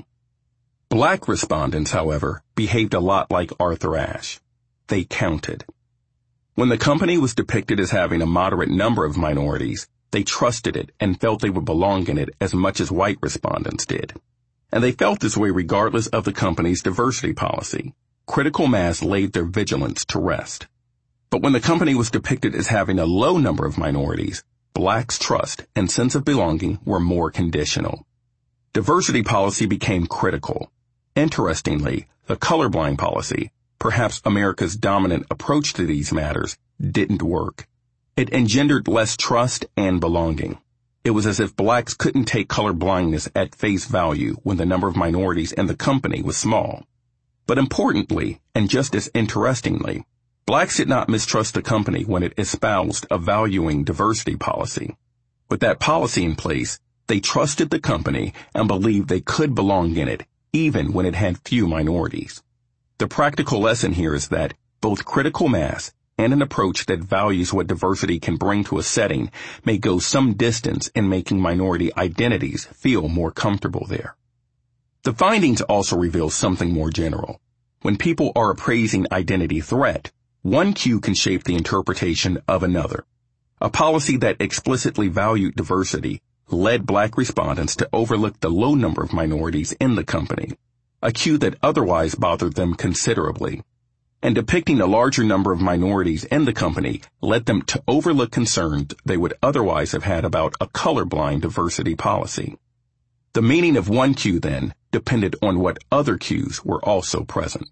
Black respondents, however, behaved a lot like Arthur Ashe. They counted. When the company was depicted as having a moderate number of minorities, they trusted it and felt they would belong in it as much as white respondents did. And they felt this way regardless of the company's diversity policy. Critical mass laid their vigilance to rest. But when the company was depicted as having a low number of minorities, blacks' trust and sense of belonging were more conditional. Diversity policy became critical. Interestingly, the colorblind policy, perhaps America's dominant approach to these matters, didn't work. It engendered less trust and belonging. It was as if blacks couldn't take colorblindness at face value when the number of minorities in the company was small. But importantly, and just as interestingly, blacks did not mistrust the company when it espoused a valuing diversity policy. With that policy in place, they trusted the company and believed they could belong in it, even when it had few minorities. The practical lesson here is that both critical mass and an approach that values what diversity can bring to a setting may go some distance in making minority identities feel more comfortable there. The findings also reveal something more general. When people are appraising identity threat, one cue can shape the interpretation of another. A policy that explicitly valued diversity led black respondents to overlook the low number of minorities in the company, a cue that otherwise bothered them considerably. And depicting a larger number of minorities in the company led them to overlook concerns they would otherwise have had about a colorblind diversity policy. The meaning of one cue, then, depended on what other cues were also present.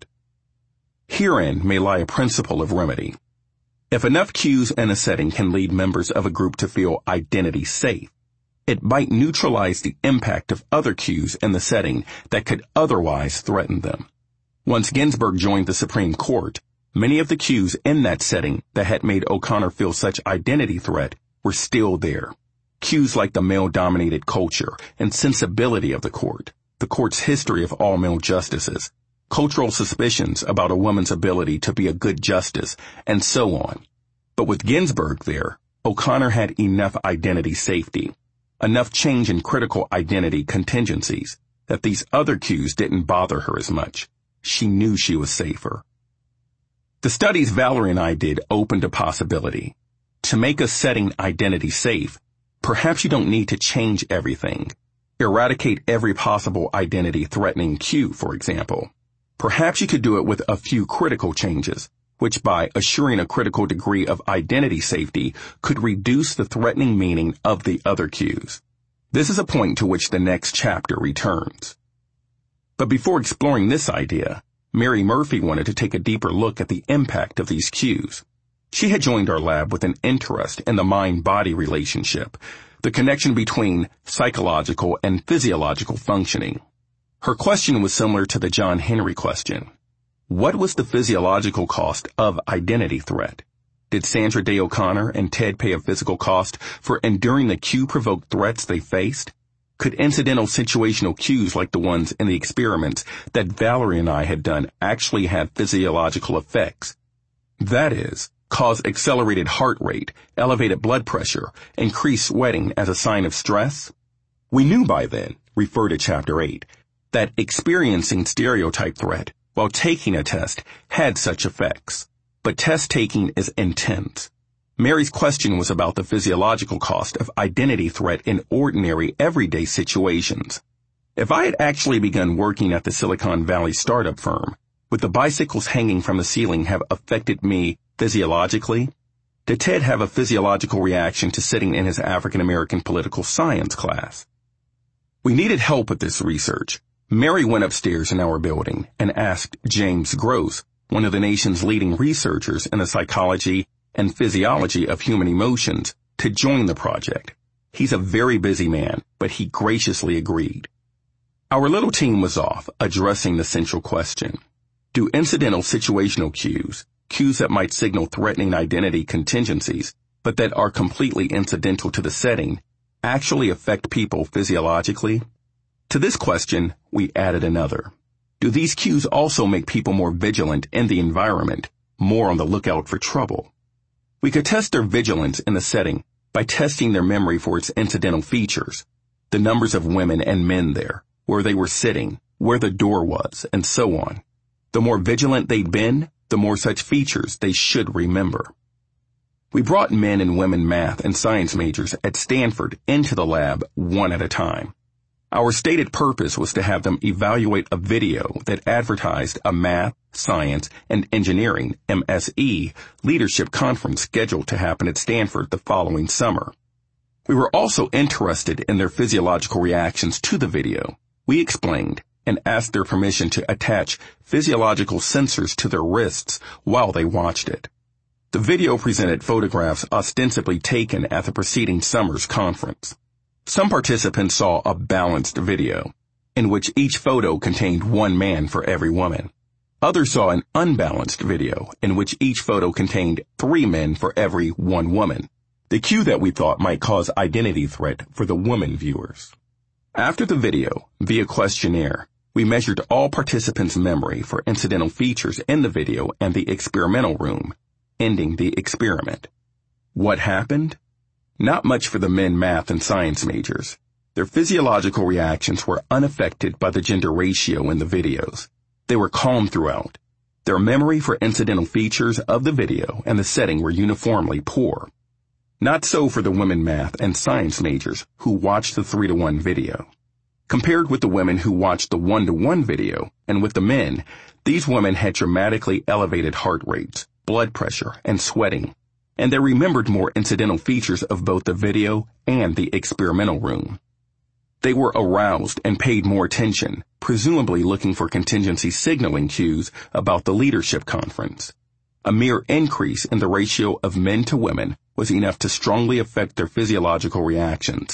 Herein may lie a principle of remedy. If enough cues in a setting can lead members of a group to feel identity safe, It might neutralize the impact of other cues in the setting that could otherwise threaten them. Once Ginsburg joined the Supreme Court, many of the cues in that setting that had made O'Connor feel such identity threat were still there. Cues like the male-dominated culture and sensibility of the court, the court's history of all-male justices, cultural suspicions about a woman's ability to be a good justice, and so on. But with Ginsburg there, O'Connor had enough identity safety, enough change in critical identity contingencies, that these other cues didn't bother her as much. She knew she was safer. The studies Valerie and I did opened a possibility. To make a setting identity safe, perhaps you don't need to change everything. Eradicate every possible identity-threatening cue, for example. Perhaps you could do it with a few critical changes, which by assuring a critical degree of identity safety could reduce the threatening meaning of the other cues. This is a point to which the next chapter returns. But before exploring this idea, Mary Murphy wanted to take a deeper look at the impact of these cues. She had joined our lab with an interest in the mind-body relationship, the connection between psychological and physiological functioning. Her question was similar to the John Henry question. What was the physiological cost of identity threat? Did Sandra Day O'Connor and Ted pay a physical cost for enduring the cue-provoked threats they faced? Could incidental situational cues like the ones in the experiments that Valerie and I had done actually have physiological effects? That is, cause accelerated heart rate, elevated blood pressure, increased sweating as a sign of stress? We knew by then, refer to Chapter eight, that experiencing stereotype threat while taking a test had such effects. But test taking is intense. Mary's question was about the physiological cost of identity threat in ordinary, everyday situations. If I had actually begun working at the Silicon Valley startup firm, would the bicycles hanging from the ceiling have affected me physiologically? Did Ted have a physiological reaction to sitting in his African American political science class? We needed help with this research. Mary went upstairs in our building and asked James Gross, one of the nation's leading researchers in the psychology and physiology of human emotions, to join the project. He's a very busy man, but he graciously agreed. Our little team was off, addressing the central question. Do incidental situational cues, cues that might signal threatening identity contingencies, but that are completely incidental to the setting, actually affect people physiologically? To this question, we added another. Do these cues also make people more vigilant in the environment, more on the lookout for trouble? We could test their vigilance in the setting by testing their memory for its incidental features, the numbers of women and men there, where they were sitting, where the door was, and so on. The more vigilant they'd been, the more such features they should remember. We brought men and women math and science majors at Stanford into the lab one at a time. Our stated purpose was to have them evaluate a video that advertised a math, science, and engineering M S E leadership conference scheduled to happen at Stanford the following summer. We were also interested in their physiological reactions to the video. We explained and asked their permission to attach physiological sensors to their wrists while they watched it. The video presented photographs ostensibly taken at the preceding summer's conference. Some participants saw a balanced video, in which each photo contained one man for every woman. Others saw an unbalanced video, in which each photo contained three men for every one woman, the cue that we thought might cause identity threat for the woman viewers. After the video, via questionnaire, we measured all participants' memory for incidental features in the video and the experimental room, ending the experiment. What happened? Not much for the men math and science majors. Their physiological reactions were unaffected by the gender ratio in the videos. They were calm throughout. Their memory for incidental features of the video and the setting were uniformly poor. Not so for the women math and science majors who watched the three to one video. Compared with the women who watched the one to one video, and with the men, these women had dramatically elevated heart rates, blood pressure, and sweating, and they remembered more incidental features of both the video and the experimental room. They were aroused and paid more attention, presumably looking for contingency signaling cues about the leadership conference. A mere increase in the ratio of men to women was enough to strongly affect their physiological reactions.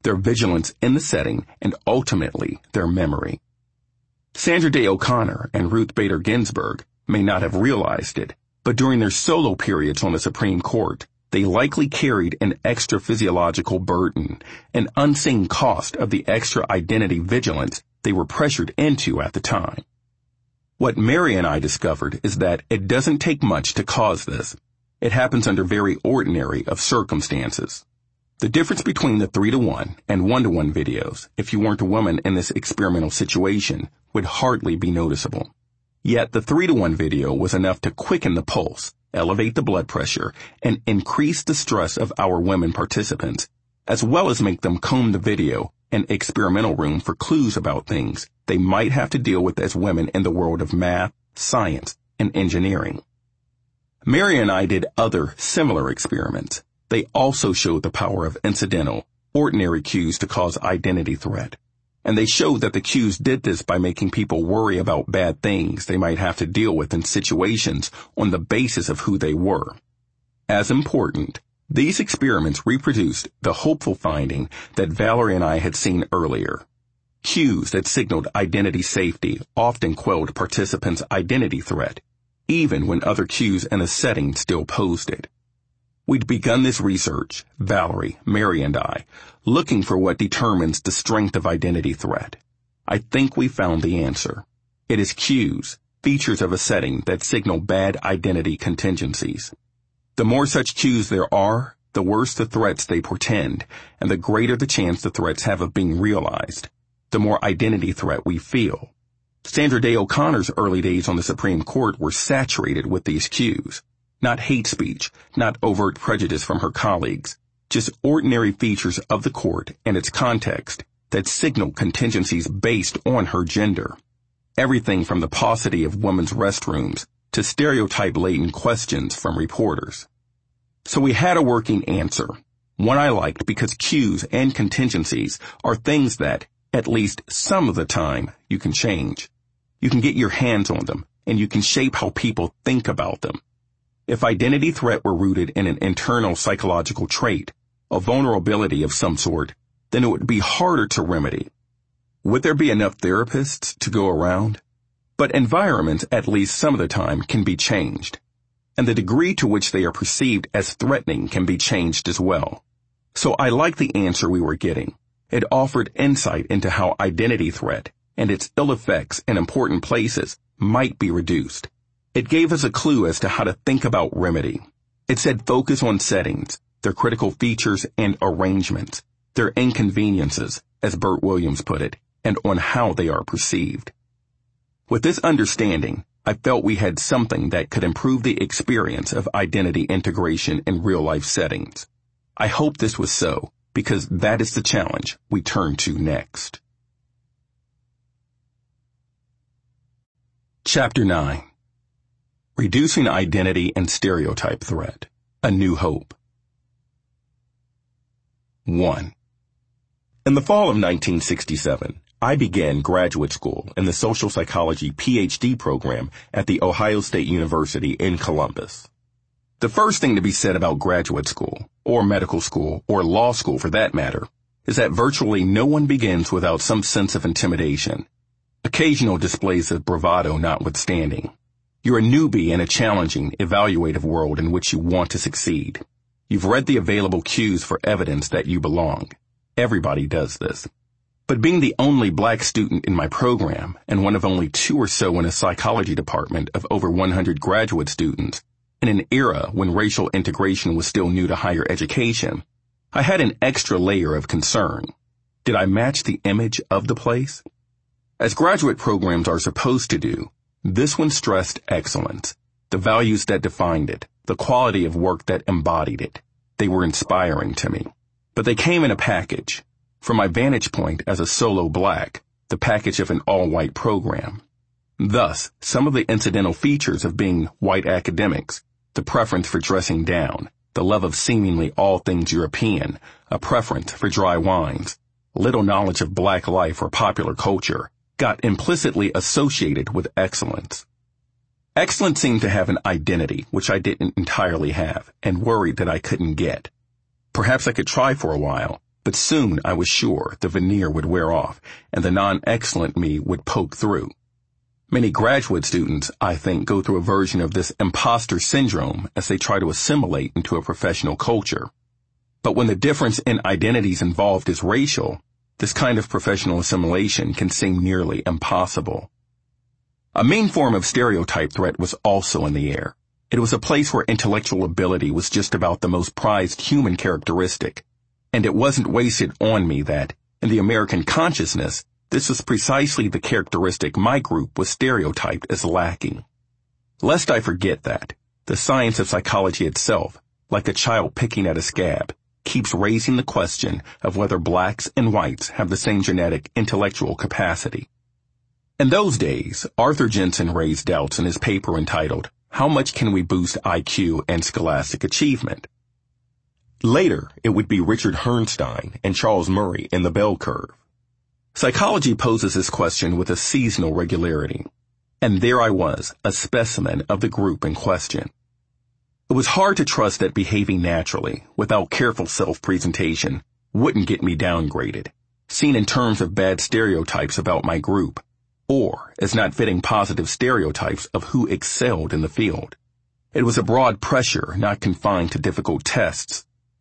their vigilance in the setting, and ultimately their memory. Sandra Day O'Connor and Ruth Bader Ginsburg may not have realized it, but during their solo periods on the Supreme Court, they likely carried an extra physiological burden, an unseen cost of the extra identity vigilance they were pressured into at the time. What Mary and I discovered is that it doesn't take much to cause this. It happens under very ordinary of circumstances. The difference between the three to one and one to one videos, if you weren't a woman in this experimental situation, would hardly be noticeable. Yet the three to one video was enough to quicken the pulse, elevate the blood pressure, and increase the stress of our women participants, as well as make them comb the video and experimental room for clues about things they might have to deal with as women in the world of math, science, and engineering. Mary and I did other similar experiments. They also showed the power of incidental, ordinary cues to cause identity threat. And they showed that the cues did this by making people worry about bad things they might have to deal with in situations on the basis of who they were. As important, these experiments reproduced the hopeful finding that Valerie and I had seen earlier. Cues that signaled identity safety often quelled participants' identity threat, even when other cues in a setting still posed it. We'd begun this research, Valerie, Mary, and I, looking for what determines the strength of identity threat. I think we found the answer. It is cues, features of a setting that signal bad identity contingencies. The more such cues there are, the worse the threats they portend, and the greater the chance the threats have of being realized, the more identity threat we feel. Sandra Day O'Connor's early days on the Supreme Court were saturated with these cues. Not hate speech, not overt prejudice from her colleagues, just ordinary features of the court and its context that signal contingencies based on her gender. Everything from the paucity of women's restrooms to stereotype-laden questions from reporters. So we had a working answer, one I liked because cues and contingencies are things that, at least some of the time, you can change. You can get your hands on them, and you can shape how people think about them. If identity threat were rooted in an internal psychological trait, a vulnerability of some sort, then it would be harder to remedy. Would there be enough therapists to go around? But environments, at least some of the time, can be changed. And the degree to which they are perceived as threatening can be changed as well. So I like the answer we were getting. It offered insight into how identity threat and its ill effects in important places might be reduced. It gave us a clue as to how to think about remedy. It said focus on settings, their critical features and arrangements, their inconveniences, as Bert Williams put it, and on how they are perceived. With this understanding, I felt we had something that could improve the experience of identity integration in real-life settings. I hope this was so, because that is the challenge we turn to next. Chapter nine. Reducing Identity and Stereotype Threat. A New Hope. one. In the fall of nineteen sixty-seven, I began graduate school in the social psychology P H D program at the Ohio State University in Columbus. The first thing to be said about graduate school, or medical school, or law school for that matter, is that virtually no one begins without some sense of intimidation. Occasional displays of bravado notwithstanding. You're a newbie in a challenging, evaluative world in which you want to succeed. You've read the available cues for evidence that you belong. Everybody does this. But being the only black student in my program, and one of only two or so in a psychology department of over one hundred graduate students, in an era when racial integration was still new to higher education, I had an extra layer of concern. Did I match the image of the place? As graduate programs are supposed to do, this one stressed excellence, the values that defined it, the quality of work that embodied it. They were inspiring to me. But they came in a package. From my vantage point as a solo black, the package of an all-white program. Thus, some of the incidental features of being white academics, the preference for dressing down, the love of seemingly all things European, a preference for dry wines, little knowledge of black life or popular culture, got implicitly associated with excellence. Excellence seemed to have an identity, which I didn't entirely have, and worried that I couldn't get. Perhaps I could try for a while, but soon I was sure the veneer would wear off and the non-excellent me would poke through. Many graduate students, I think, go through a version of this imposter syndrome as they try to assimilate into a professional culture. But when the difference in identities involved is racial, this kind of professional assimilation can seem nearly impossible. A main form of stereotype threat was also in the air. It was a place where intellectual ability was just about the most prized human characteristic, and it wasn't wasted on me that, in the American consciousness, this was precisely the characteristic my group was stereotyped as lacking. Lest I forget that, the science of psychology itself, like a child picking at a scab, keeps raising the question of whether blacks and whites have the same genetic intellectual capacity. In those days, Arthur Jensen raised doubts in his paper entitled, "How Much Can We Boost I Q and Scholastic Achievement?" Later, it would be Richard Herrnstein and Charles Murray in the bell curve. Psychology poses this question with a seasonal regularity, and there I was, a specimen of the group in question. It was hard to trust that behaving naturally, without careful self-presentation, wouldn't get me downgraded, seen in terms of bad stereotypes about my group, or as not fitting positive stereotypes of who excelled in the field. It was a broad pressure not confined to difficult tests.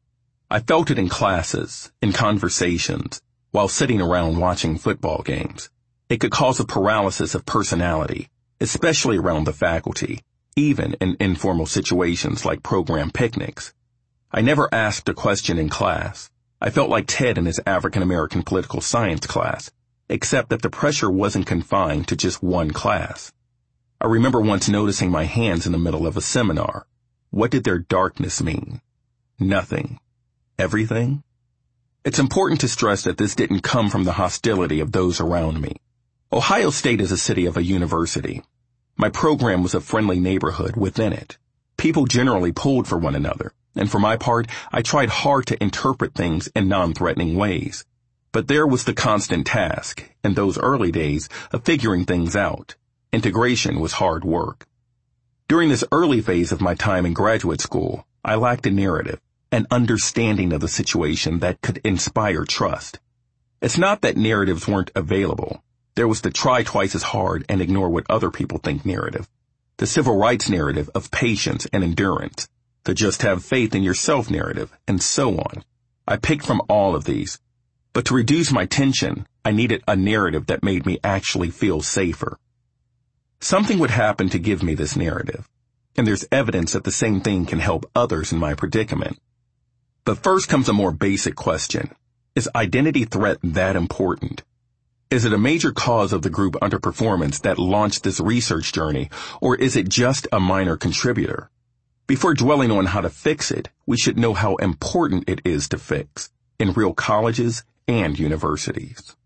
I felt it in classes, in conversations, while sitting around watching football games. It could cause a paralysis of personality, especially around the faculty, even in informal situations like program picnics. I never asked a question in class. I felt like Ted in his African American political science class, except that the pressure wasn't confined to just one class. I remember once noticing my hands in the middle of a seminar. What did their darkness mean? Nothing. Everything? It's important to stress that this didn't come from the hostility of those around me. Ohio State is a city of a university. My program was a friendly neighborhood within it. People generally pulled for one another, and for my part, I tried hard to interpret things in non-threatening ways. But there was the constant task, in those early days, of figuring things out. Integration was hard work. During this early phase of my time in graduate school, I lacked a narrative, an understanding of the situation that could inspire trust. It's not that narratives weren't available. There was the try twice as hard and ignore what other people think narrative, the civil rights narrative of patience and endurance, the just have faith in yourself narrative, and so on. I picked from all of these. But to reduce my tension, I needed a narrative that made me actually feel safer. Something would happen to give me this narrative, and there's evidence that the same thing can help others in my predicament. But first comes a more basic question. Is identity threat that important? Is it a major cause of the group underperformance that launched this research journey, or is it just a minor contributor? Before dwelling on how to fix it, we should know how important it is to fix, in real colleges and universities.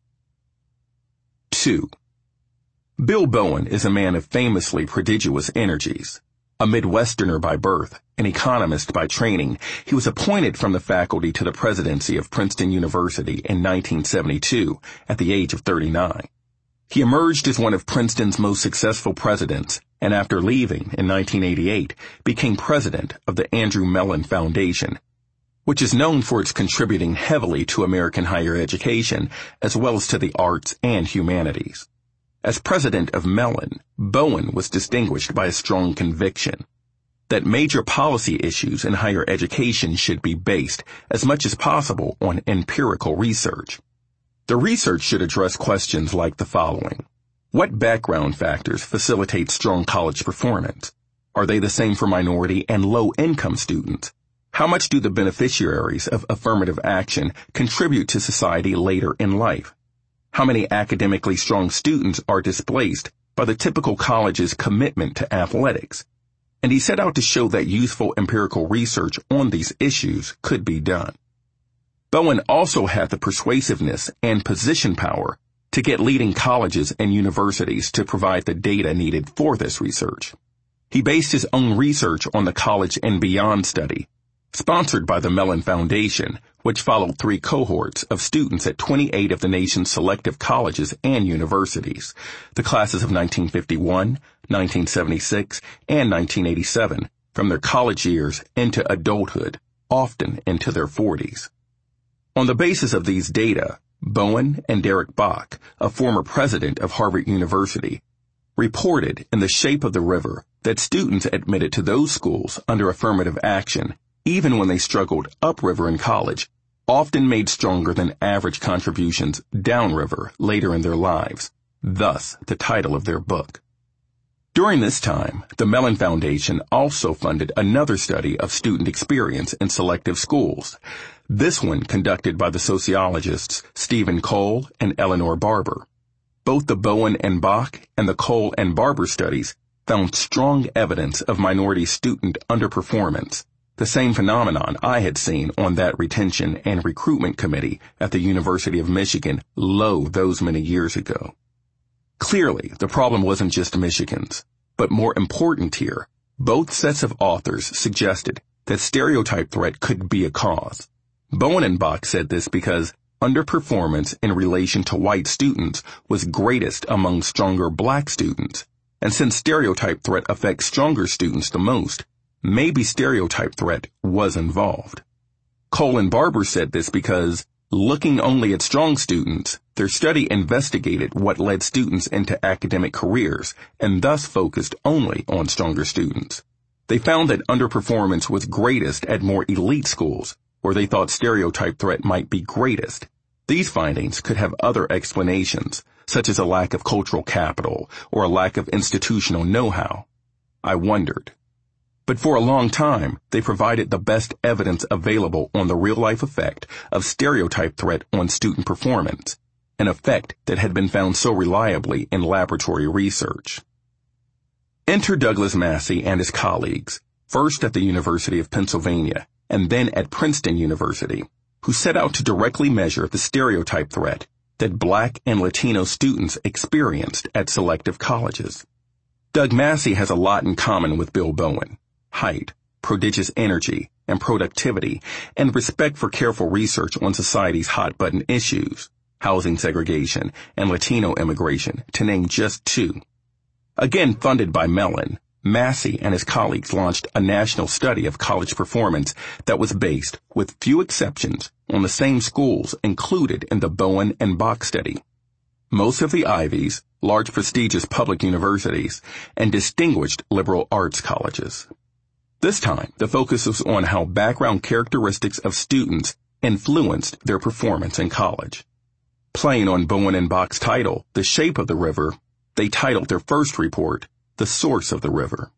Two. Bill Bowen is a man of famously prodigious energies. A Midwesterner by birth, an economist by training, he was appointed from the faculty to the presidency of Princeton University in nineteen seventy-two at the age of thirty-nine. He emerged as one of Princeton's most successful presidents, and after leaving in nineteen eighty-eight, became president of the Andrew Mellon Foundation, which is known for its contributing heavily to American higher education, as well as to the arts and humanities. As president of Mellon, Bowen was distinguished by a strong conviction that major policy issues in higher education should be based, as much as possible, on empirical research. The research should address questions like the following. What background factors facilitate strong college performance? Are they the same for minority and low-income students? How much do the beneficiaries of affirmative action contribute to society later in life? How many academically strong students are displaced by the typical college's commitment to athletics? And he set out to show that useful empirical research on these issues could be done. Bowen also had the persuasiveness and position power to get leading colleges and universities to provide the data needed for this research. He based his own research on the College and Beyond study, sponsored by the Mellon Foundation, which followed three cohorts of students at twenty-eight of the nation's selective colleges and universities, the classes of nineteen fifty-one, nineteen seventy-six, and nineteen eighty-seven, from their college years into adulthood, often into their forties. On the basis of these data, Bowen and Derek Bok, a former president of Harvard University, reported in The Shape of the River that students admitted to those schools under affirmative action, even when they struggled upriver in college, often made stronger than average contributions downriver later in their lives, thus the title of their book. During this time, the Mellon Foundation also funded another study of student experience in selective schools, this one conducted by the sociologists Stephen Cole and Eleanor Barber. Both the Bowen and Bok and the Cole and Barber studies found strong evidence of minority student underperformance, the same phenomenon I had seen on that retention and recruitment committee at the University of Michigan lo those many years ago. Clearly, the problem wasn't just Michigan's, but more important here, both sets of authors suggested that stereotype threat could be a cause. Bowen and Bok said this because underperformance in relation to white students was greatest among stronger black students, and since stereotype threat affects stronger students the most, maybe stereotype threat was involved. Cole and Barber said this because, looking only at strong students, their study investigated what led students into academic careers and thus focused only on stronger students. They found that underperformance was greatest at more elite schools, where they thought stereotype threat might be greatest. These findings could have other explanations, such as a lack of cultural capital or a lack of institutional know-how. I wondered. But for a long time, they provided the best evidence available on the real-life effect of stereotype threat on student performance, an effect that had been found so reliably in laboratory research. Enter Douglas Massey and his colleagues, first at the University of Pennsylvania and then at Princeton University, who set out to directly measure the stereotype threat that Black and Latino students experienced at selective colleges. Doug Massey has a lot in common with Bill Bowen: height, prodigious energy and productivity, and respect for careful research on society's hot-button issues, housing segregation and Latino immigration, to name just two. Again funded by Mellon, Massey and his colleagues launched a national study of college performance that was based, with few exceptions, on the same schools included in the Bowen and Bok study. Most of the Ivies, large prestigious public universities, and distinguished liberal arts colleges. This time, the focus was on how background characteristics of students influenced their performance in college. Playing on Bowen and Bok's title, The Shape of the River, they titled their first report, The Source of the River.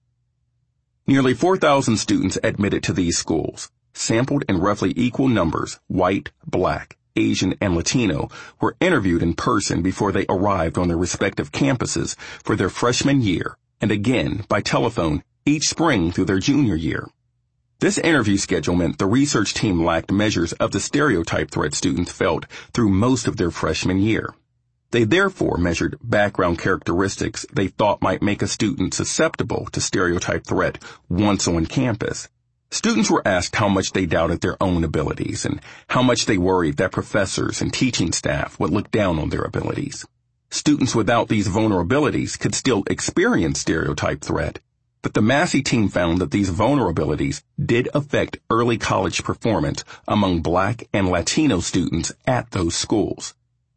Nearly four thousand students admitted to these schools, sampled in roughly equal numbers, white, black, Asian, and Latino, were interviewed in person before they arrived on their respective campuses for their freshman year, and again by telephone each spring through their junior year. This interview schedule meant the research team lacked measures of the stereotype threat students felt through most of their freshman year. They therefore measured background characteristics they thought might make a student susceptible to stereotype threat once on campus. Students were asked how much they doubted their own abilities and how much they worried that professors and teaching staff would look down on their abilities. Students without these vulnerabilities could still experience stereotype threat, but the Massey team found that these vulnerabilities did affect early college performance among Black and Latino students at those schools.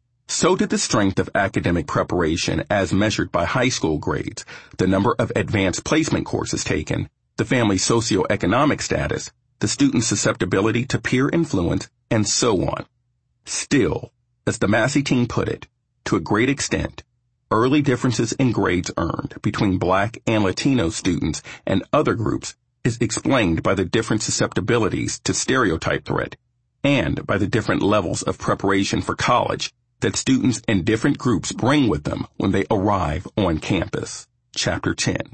So did the strength of academic preparation as measured by high school grades, the number of advanced placement courses taken, the family's socioeconomic status, the student's susceptibility to peer influence, and so on. Still, as the Massey team put it, to a great extent, early differences in grades earned between Black and Latino students and other groups is explained by the different susceptibilities to stereotype threat and by the different levels of preparation for college that students in different groups bring with them when they arrive on campus. Chapter ten.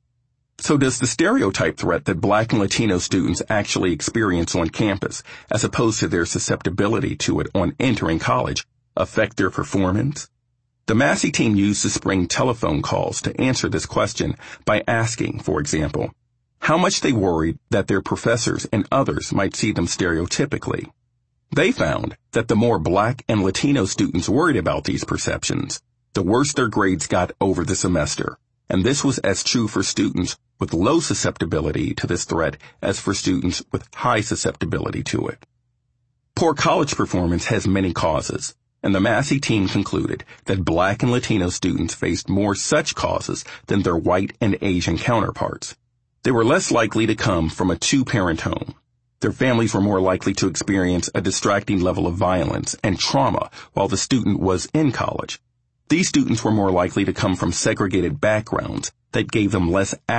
So does the stereotype threat that Black and Latino students actually experience on campus, as opposed to their susceptibility to it on entering college, affect their performance? The Massey team used the spring telephone calls to answer this question by asking, for example, how much they worried that their professors and others might see them stereotypically. They found that the more Black and Latino students worried about these perceptions, the worse their grades got over the semester, and this was as true for students with low susceptibility to this threat as for students with high susceptibility to it. Poor college performance has many causes, and the Massey team concluded that Black and Latino students faced more such causes than their white and Asian counterparts. They were less likely to come from a two-parent home. Their families were more likely to experience a distracting level of violence and trauma while the student was in college. These students were more likely to come from segregated backgrounds that gave them less